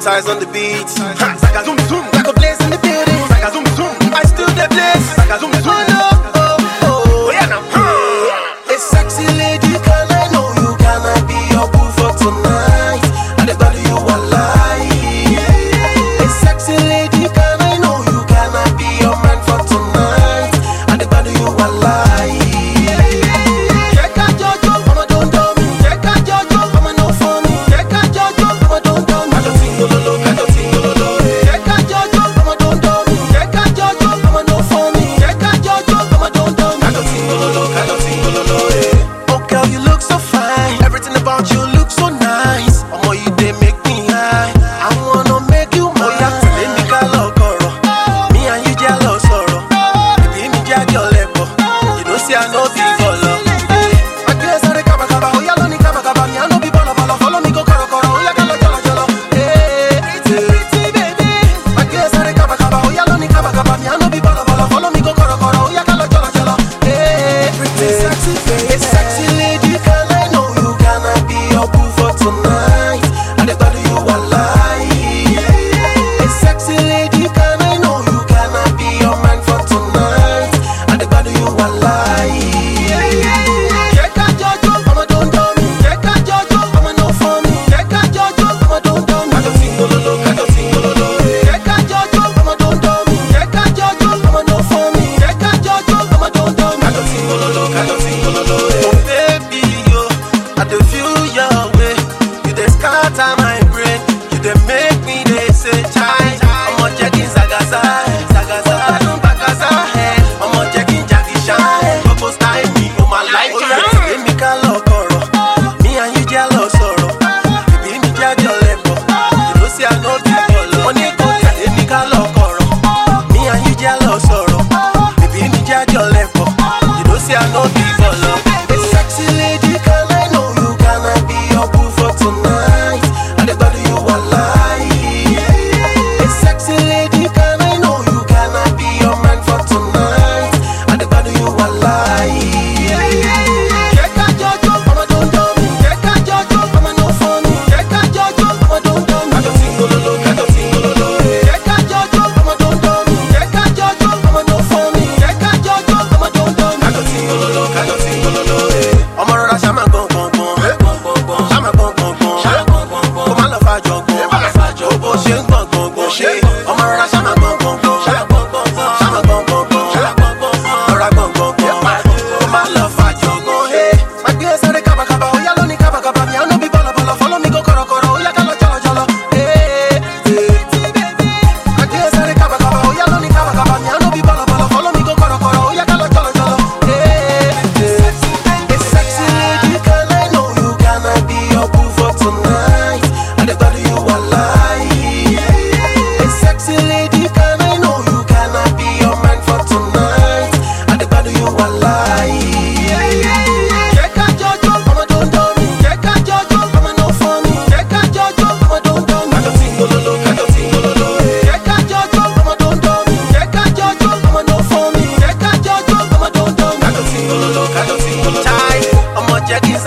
Ties on the beat. Saka zoom zoom, like a blaze in the building. Saka zoom zoom, I still the blaze. Saka zoom zoom. Oh yeah now. A sexy lady, can I know you? Can I be your boo for tonight? And the body you are lying. A sexy lady, can I know you? Can I be your man for tonight? And the body you are lying. Ties, I'm a jacket.